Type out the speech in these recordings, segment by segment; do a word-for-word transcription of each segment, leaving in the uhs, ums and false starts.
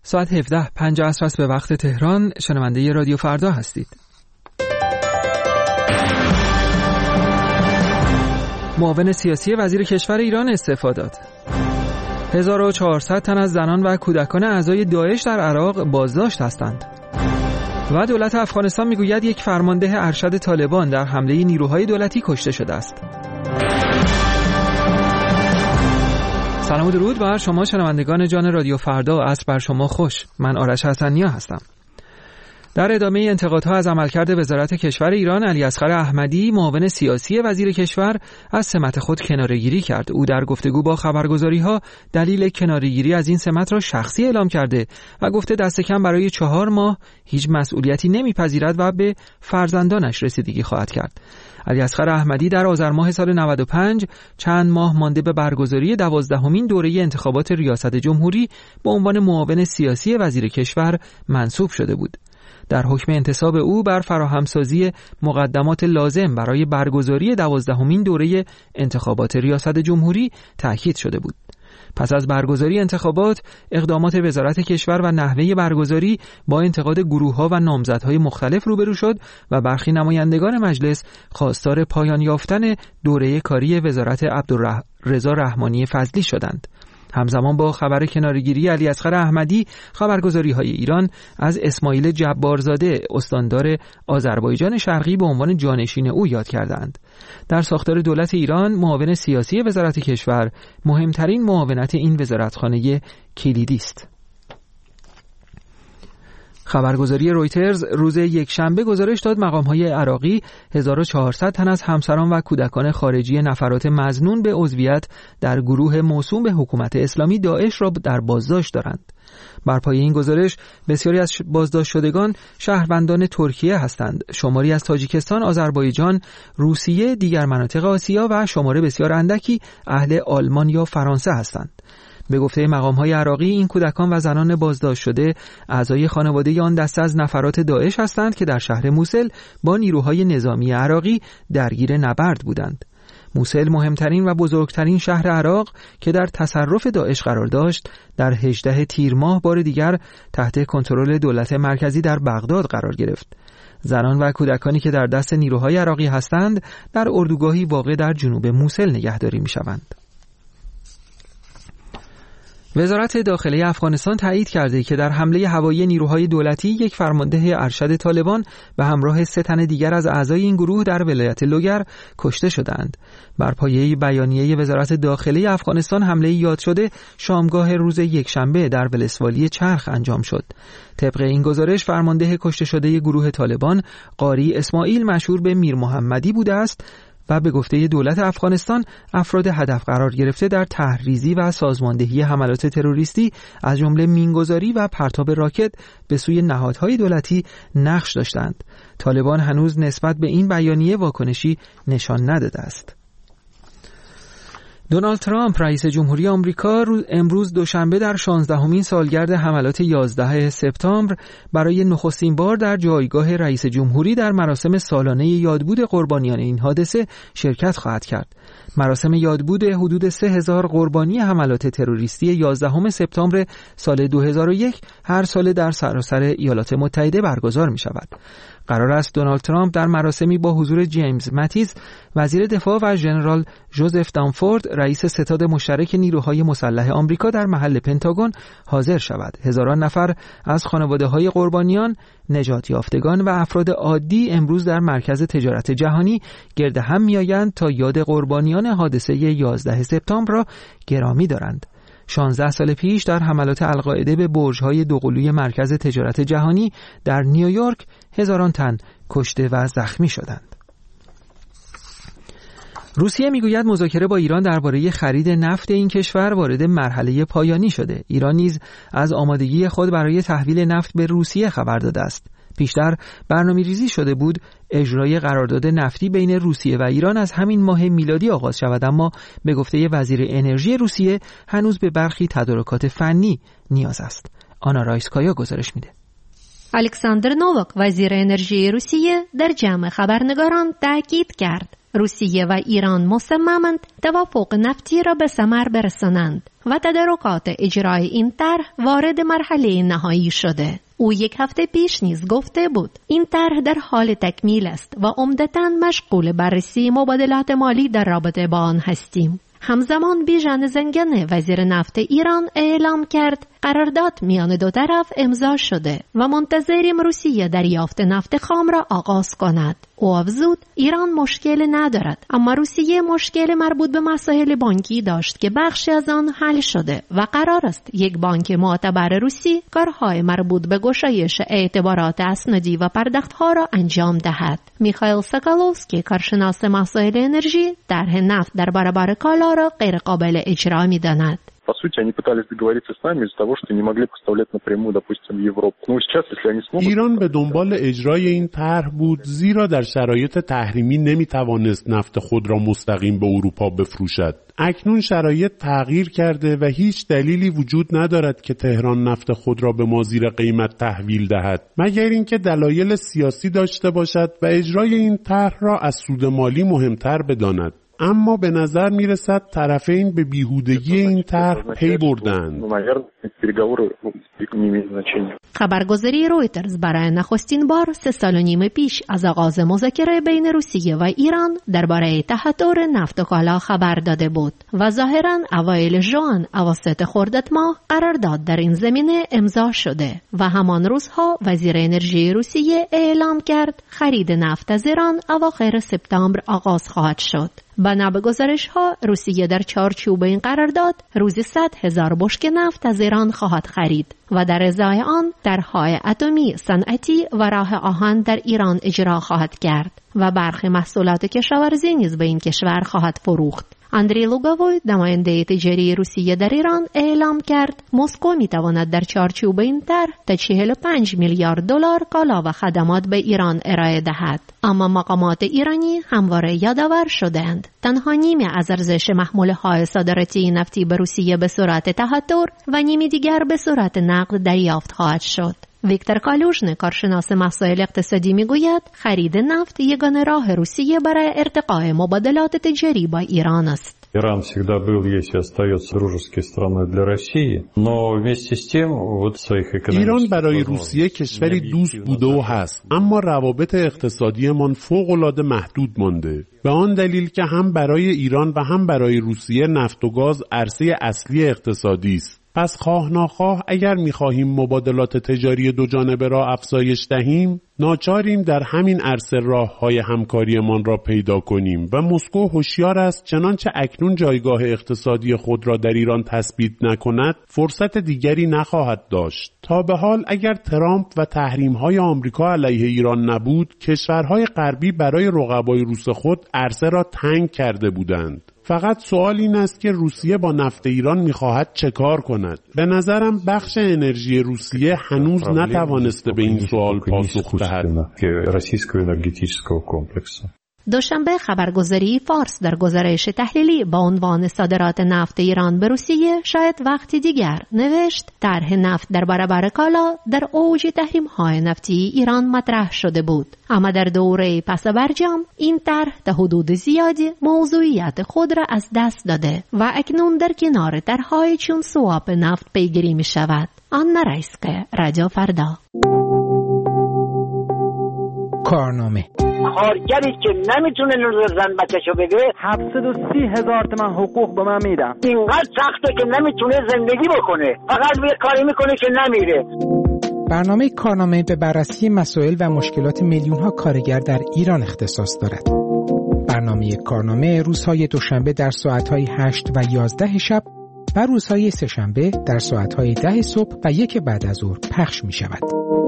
ساعت هفده و پنج عصر است به وقت تهران. شنونده رادیو فردا هستید. معاون سیاسی وزیر کشور ایران استعفا داد. هزار و چهارصد تن از زنان و کودکان اعضای داعش در عراق بازداشت هستند. و دولت افغانستان میگوید یک فرمانده ارشد طالبان در حمله نیروهای دولتی کشته شده است. سلام و درود بر شما شنوندگان جان رادیو فردا و عصر بر شما خوش. من آرش حسنیا هستم. در ادامه انتقادها از عملکرد وزارت کشور ایران، علیاصغر احمدی معاون سیاسی وزیر کشور از سمت خود کناره‌گیری کرد. او در گفتگو با خبرگزاری‌ها دلیل کناره‌گیری از این سمت را شخصی اعلام کرده و گفته دست کم برای چهار ماه هیچ مسئولیتی نمیپذیرد و به فرزندانش رسیدگی خواهد کرد. علیاصغر احمدی در آذر ماه سال نود و پنج چند ماه مانده به برگزاری دوازدهمین دوره انتخابات ریاست جمهوری به عنوان معاون سیاسی وزیر کشور منصوب شده بود. در حکم انتصاب او بر فراهمسازی مقدمات لازم برای برگزاری دوازدهمین دوره انتخابات ریاست جمهوری تأکید شده بود. پس از برگزاری انتخابات، اقدامات وزارت کشور و نحوه برگزاری با انتقاد گروه‌ها و نامزدهای مختلف روبرو شد و برخی نمایندگان مجلس خواستار پایان یافتن دوره کاری وزارت عبدالرضا رحمانی فضلی شدند. همزمان با خبر کناره‌گیری علیاصغر احمدی، خبرگزاری‌های ایران از اسماعیل جبارزاده استاندار آذربایجان شرقی به عنوان جانشین او یاد کردند. در ساختار دولت ایران، معاون سیاسی وزارت کشور مهمترین معاونت این وزارتخانه کلیدی است. خبرگزاری رویترز روز یکشنبه گزارش داد مقام‌های عراقی هزار و چهارصد تن از همسران و کودکان خارجی نفرات مظنون به عضویت در گروه موسوم به حکومت اسلامی داعش را در بازداشت دارند. بر پایه این گزارش بسیاری از بازداشت شدگان شهروندان ترکیه هستند، شماری از تاجیکستان، آذربایجان، روسیه، دیگر مناطق آسیا و شمار بسیار اندکی اهل آلمان یا فرانسه هستند. به گفته مقام‌های عراقی، این کودکان و زنان بازداشت شده اعضای خانواده آن دسته از نفرات داعش هستند که در شهر موسل با نیروهای نظامی عراقی درگیر نبرد بودند. موسل مهمترین و بزرگترین شهر عراق که در تصرف داعش قرار داشت، در هجده تیر ماه بار دیگر تحت کنترل دولت مرکزی در بغداد قرار گرفت. زنان و کودکانی که در دست نیروهای عراقی هستند در اردوگاهی واقع در جنوب موسل نگهداری می‌شوند. وزارت داخله افغانستان تایید کرده که در حمله هوایی نیروهای دولتی یک فرمانده ارشد طالبان به همراه سه تن دیگر از اعضای این گروه در ولایت لوگر کشته شدند. بر پایه بیانیه وزارت داخله افغانستان، حمله یاد شده شامگاه روز یکشنبه در ولسوالی چرخ انجام شد. طبق این گزارش، فرمانده کشته شده گروه طالبان قاری اسماعیل مشهور به میر محمدی بوده است و به گفته دولت افغانستان افراد هدف قرار گرفته در تحریزی و سازماندهی حملات تروریستی از جمله مینگذاری و پرتاب راکت به سوی نهادهای دولتی نقش داشتند. طالبان هنوز نسبت به این بیانیه واکنشی نشان نداده است. دونالد ترامپ رئیس جمهوری آمریکا امروز دوشنبه در شانزدهمین سالگرد حملات یازده سپتامبر برای نخستین بار در جایگاه رئیس جمهوری در مراسم سالانه یادبود قربانیان این حادثه شرکت خواهد کرد. مراسم یادبود حدود سه هزار قربانی حملات تروریستی یازدهم سپتامبر سال دو هزار و یک هر ساله در سراسر ایالات متحده برگزار می شود. قرار است دونالد ترامپ در مراسمی با حضور جیمز ماتیز وزیر دفاع و ژنرال جوزف دانفورد رئیس ستاد مشترک نیروهای مسلح آمریکا در محل پنتاگون حاضر شود. هزاران نفر از خانواده‌های قربانیان، نجات یافتگان و افراد عادی امروز در مرکز تجارت جهانی گرد هم می‌آیند تا یاد قربانیان حادثه یازده سپتامبر را گرامی دارند. شانزده سال پیش در حملات القاعده به برج‌های دوقلوی مرکز تجارت جهانی در نیویورک هزاران تن کشته و زخمی شدند. روسیه میگوید مذاکره با ایران درباره خرید نفت این کشور وارد مرحله پایانی شده. ایران نیز از آمادگی خود برای تحویل نفت به روسیه خبر داده است. پیشتر برنامه‌ریزی شده بود اجرای قرارداد نفتی بین روسیه و ایران از همین ماه میلادی آغاز شود، اما به گفته وزیر انرژی روسیه هنوز به برخی تدارکات فنی نیاز است. آنا رایسکایا گزارش میده. الکساندر نوواک وزیر انرژی روسیه در جمع خبرنگاران تاکید کرد روسیه و ایران مصممند توافق نفتی را به ثمر برسانند و تدارکات اجرای این طرح وارد مرحله نهایی شده. او یک هفته پیش نیز گفته بود این طرح در حال تکمیل است و عمدتاً مشغول بررسی مبادلات مالی در رابطه با آن هستیم. همزمان بیژن زنگنه وزیر نفت ایران اعلام کرد قرارداد میان دو طرف امضا شده و منتظریم روسیه دریافت نفت خام را آغاز کند. او افزود ایران مشکل ندارد، اما روسیه مشکل مربوط به مسائل بانکی داشت که بخشی از آن حل شده و قرار است یک بانک معتبر روسی کارهای مربوط به گشایش اعتبارات اسنادی و پرداخت‌ها را انجام دهد. میخائیل ساکالوفسکی، کارشناس مسائل انرژی، طرح نفت در برابر کالا را غیر قابل اجرا می‌داند. По сути, они пытались договориться с нами из-за того, что не могли поставлять напрямую, допустим, в Европу. Ну, сейчас, если они смогут... ایران به دنبال اجرای این طرح بود، زیرا در شرایط تحریمی نمیتوانست نفت خود را مستقیم به اروپا بفروشد. اکنون شرایط تغییر کرده و هیچ دلیلی وجود ندارد که تهران نفت خود را به ما زیر قیمت تحویل دهد، مگر اینکه دلایل سیاسی داشته باشد و اجرای این طرح را از سود مالی مهمتر بداند. اما به نظر میرسد طرفین به بیهودگی این طرح پی بردند. خبرگزاری رویترز برای نخستین بار سه سال و نیم پیش از آغاز مذاکره بین روسیه و ایران درباره تهاتر نفت و کالا خبر داده بود و ظاهراً اوایل ژوئن اواسط خرداد ماه قرارداد در این زمینه امضا شده و همان روزها وزیر انرژی روسیه اعلام کرد خرید نفت از ایران اواخر سپتامبر آغاز خواهد شد. بنا به گزارش‌ها روسیه در چارچوب این قرارداد روزی صد هزار بشکه نفت از ایران خواهد خرید و در ازای آن طرح‌های اتمی، صنعتی و راه آهن در ایران اجرا خواهد کرد و برخی محصولات کشاورزی نیز به این کشور خواهد فروخت. اندری لوگاوی، نماینده تجاری روسیه در ایران، اعلام کرد مسکو می‌تواند در چارچوب این طرح تا چهل و پنج میلیارد دلار کالا و خدمات به ایران ارائه دهد. اما مقامات ایرانی همواره یادآور شدند تنها نیمی از ارزش محموله‌های صادراتی نفتی به روسیه به صورت تهاتر و نیمی دیگر به صورت نقد دریافت خواهد شد. ویکتور کالوژن، کارشناس مسائل اقتصادی، میگوید خرید نفت یگانه راه روسیه برای ارتقاء مبادلات تجاری با ایران است. Иран всегда был, есть и остается дружеской страной для России, но вместе с тем вот своих экономических ایران برای روسیه کشوری دوست بوده و هست، اما روابط اقتصادیمان فوق‌العاده محدود مانده. به آن دلیل که هم برای ایران و هم برای روسیه نفت و گاز عرصه اصلی اقتصادی است. پس خواه ناخواه اگر می‌خواهیم مبادلات تجاری دو جانبه را افزایش دهیم، ناچاریم در همین عرصه راه‌های همکاریمان را پیدا کنیم و مسکو هوشیار است چنانچه اکنون جایگاه اقتصادی خود را در ایران تثبیت نکند، فرصت دیگری نخواهد داشت. تا به حال اگر ترامپ و تحریم‌های آمریکا علیه ایران نبود، کشورهای غربی برای رقبای روس خود عرصه را تنگ کرده بودند. فقط سوال این است که روسیه با نفت ایران می‌خواهد چه کار کند؟ به نظرم بخش انرژی روسیه هنوز نتوانسته به این سوال پاسخ دهد. دوشنبه خبرگزاری فارس در گزارش تحلیلی با عنوان صادرات نفت ایران به روسیه شاید وقتی دیگر نوشت طرح نفت در برابر کالا در اوج تحریم‌های نفتی ایران مطرح شده بود، اما در دوره پس برجام این طرح تا حدود زیادی موضوعیت خود را از دست داده و اکنون در کنار طرح‌های چون سواپ نفت پیگیری می شود. آنا رایسکه، رادیو فردا. کارنامه کارگری که نمیتونه نور زن بچه‌شو بگه هفتصد و سی هزار تومان حقوق به من میدم. اینقدر سخته که نمیتونه زندگی بکنه، فقط یه کاری میکنه که نمیره. برنامه کارنامه به بررسی مسائل و مشکلات میلیون‌ها کارگر در ایران اختصاص دارد. برنامه کارنامه روزهای دوشنبه در ساعت‌های هشت و یازده شب و روزهای سه‌شنبه در ساعت‌های ده صبح و یک بعد از ظهر پخش می‌شود.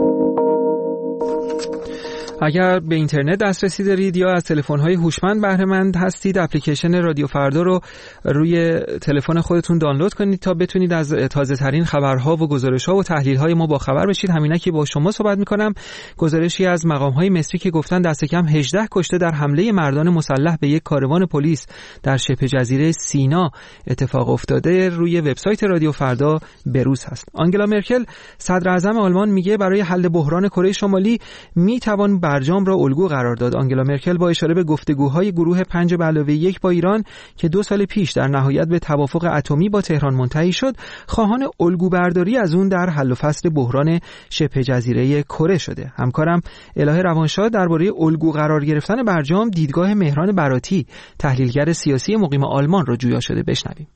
اگر به اینترنت دسترسی دارید یا از تلفن‌های هوشمند بهره مند هستید، اپلیکیشن رادیو فردا رو روی تلفن خودتون دانلود کنید تا بتونید از تازه‌ترین خبرها و گزارش‌ها و تحلیل‌های ما با خبر بشید. همینکی با شما صحبت می‌کنم. گزارشی از مقام‌های مصری که گفتن دست کم هجده کشته در حمله مردان مسلح به یک کاروان پلیس در شبه جزیره سینا اتفاق افتاده روی وبسایت رادیو فردا بروز هست. آنگلا مرکل، صدر اعظم آلمان، میگه برای حل بحران کره شمالی میتوان برجام را الگو قرار داد. آنگلا مرکل با اشاره به گفتگوهای گروه پنج به علاوه یک با ایران که دو سال پیش در نهایت به توافق اتمی با تهران منتهی شد، خواهان الگو برداری از اون در حل و فصل بحران شبه جزیره کره شده. همکارم الهه روانشاد درباره الگو قرار گرفتن برجام دیدگاه مهران براتی، تحلیلگر سیاسی مقیم آلمان را جویا شده. بشنویم.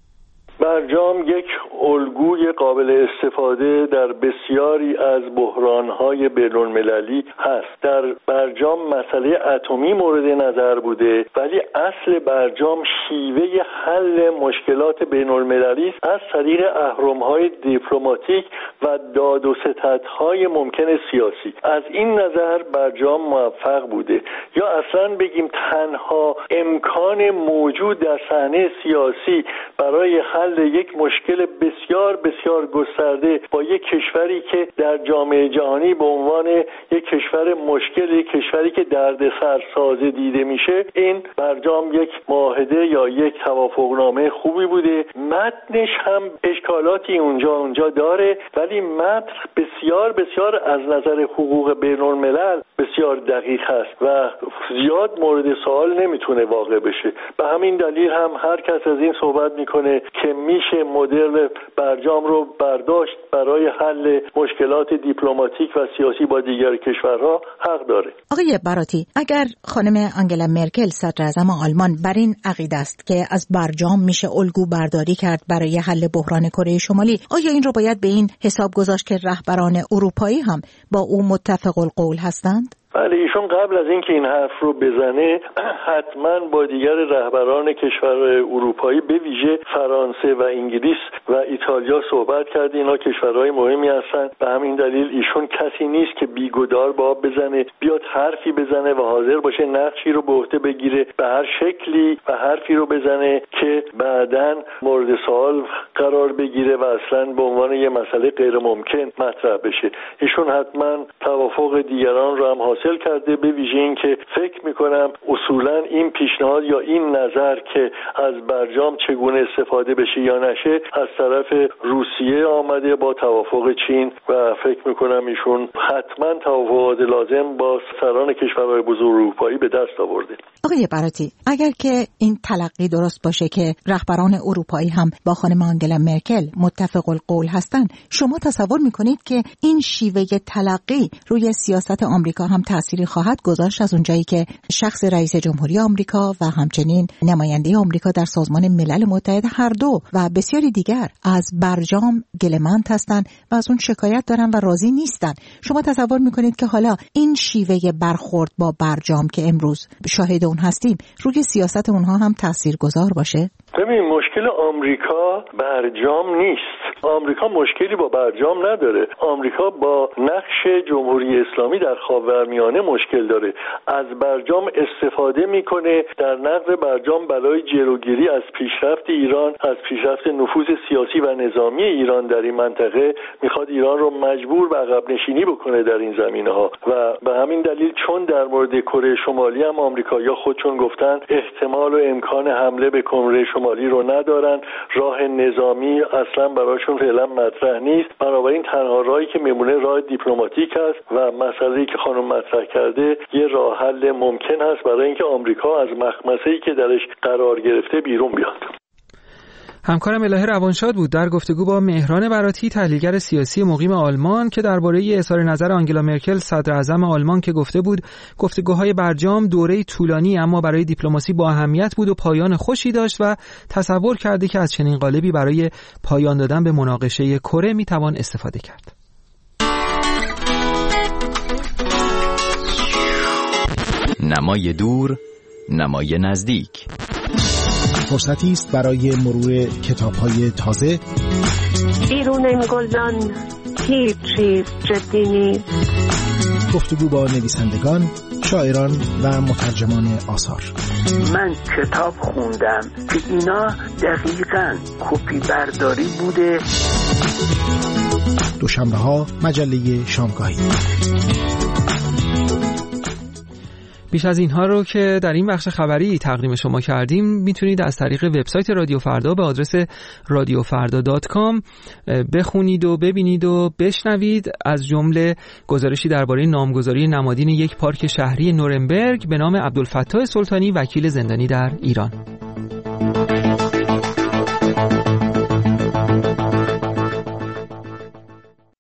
برجام یک الگوی قابل استفاده در بسیاری از بحران‌های بین‌المللی هست. در برجام مسئله اتمی مورد نظر بوده، ولی اصل برجام شیوه حل مشکلات بین‌المللی است از طریق اهرم‌های دیپلماتیک و داد و ستدهای ممکن سیاسی. از این نظر برجام موفق بوده، یا اصلا بگیم تنها امکان موجود در صحنه سیاسی برای حل یک مشکل بسیار بسیار گسترده با یک کشوری که در جامعه جهانی به عنوان یک کشور مشکل، یک کشوری که دردسر سازه دیده میشه، این برجام یک معاهده یا یک توافقنامه خوبی بوده. متنش هم اشکالاتی اونجا اونجا داره، ولی متن بسیار بسیار از نظر حقوق بین الملل بسیار دقیق هست و زیاد مورد سوال نمیتونه واقع بشه. به همین دلیل هم هر کس از این صحبت میکنه که میشه مدل برجام رو برداشت برای حل مشکلات دیپلماتیک و سیاسی با دیگر کشورها، حق داره. آقای براتی، اگر خانم آنگلا مرکل صدر اعظم آلمان بر این عقیده است که از برجام میشه الگو برداری کرد برای حل بحران کره شمالی، آیا این رو باید به این حساب گذاشت که رهبران اروپایی هم با او متفق القول هستند؟ بله، ایشون قبل از اینکه این حرف رو بزنه حتما با دیگر رهبران کشور اروپایی به ویژه فرانسه و انگلیس و ایتالیا صحبت کرده. اینا کشورهای مهمی هستن، به همین دلیل ایشون کسی نیست که بیگدار با بزنه، بیاد حرفی بزنه و حاضر باشه نقشی رو به عهده بگیره به هر شکلی و حرفی رو بزنه که بعداً مورد سوال قرار بگیره و اصلاً به عنوان یه مسئله غیر ممکن مطرح بشه. ایشون حتما توافق دیگران رو هم حاصل کرده، به ویژه این که فکر میکنم اصولا این پیشنهاد یا این نظر که از برجام چگونه استفاده بشه یا نشه از طرف روسیه آمده با توافق چین و فکر میکنم ایشون حتما توافقات لازم با سران کشورهای بزرگ اروپایی به دست آورده. آقای براتی، اگر که این تلقی درست باشه که رهبران اروپایی هم با خانم آنگلا مرکل متفق القول هستند، شما تصور میکنید که این شیوه تلقی روی سیاست آمریکا هم تأثیری خواهد گذاشت از اونجایی که شخص رئیس جمهوری آمریکا و همچنین نماینده آمریکا در سازمان ملل متحد هر دو و بسیاری دیگر از برجام گله‌مند هستند و از اون شکایت دارن و راضی نیستن؟ شما تصور میکنید که حالا این شیوه برخورد با برجام که امروز شاهد اون هستیم روی سیاست اونها هم تاثیرگذار باشه؟ ببین، مشکل آمریکا برجام نیست. آمریکا مشکلی با برجام نداره. آمریکا با نقش جمهوری اسلامی در خاورمیانه مشکل داره. از برجام استفاده میکنه، در نقض برجام برای جلوگیری از پیشرفت ایران، از پیشرفت نفوذ سیاسی و نظامی ایران در این منطقه میخواد ایران رو مجبور به عقب نشینی بکنه در این زمینه‌ها و به همین دلیل چون در مورد کره شمالی هم آمریکایی‌ها خودشون گفتن احتمال و امکان حمله به کره شمالی رو ندارن، راه نظامی اصلا براشون فعلا مطرح نیست، بنابراین تنها راهی که میمونه راه دیپلماتیک است و مسئله‌ای که خانم مطرح کرده یه راه حل ممکن هست برای اینکه آمریکا از مخمسه‌ای که درش قرار گرفته بیرون بیاد. همکارم الهه روانشاد بود در گفتگو با مهران براتی، تحلیلگر سیاسی مقیم آلمان، که درباره اظهار نظر آنگلا مرکل صدر اعظم آلمان که گفته بود گفتگوهای برجام دوره طولانی اما برای دیپلماسی با اهمیت بود و پایان خوشی داشت و تصور کرده که از چنین قالبی برای پایان دادن به مناقشه کره میتوان استفاده کرد. نمای دور، نمای نزدیک. فرصتی است برای مرور کتاب‌های تازه. بیرون این گلدان هیچ چیز جدی نیست. گفتگو با نویسندگان، شاعران و مترجمان آثار. من کتاب خوندم که اینا دقیقاً کپی برداری بوده. دوشنبه‌ها مجله شامگاهی. بیش از اینها رو که در این بخش خبری تقدیم شما کردیم میتونید از طریق وبسایت رادیو فردا به آدرس رادیو فردا دات کام بخونید و ببینید و بشنوید، از جمله گزارشی درباره نامگذاری نمادین یک پارک شهری نورنبرگ به نام عبدالفتاح سلطانی وکیل زندانی در ایران.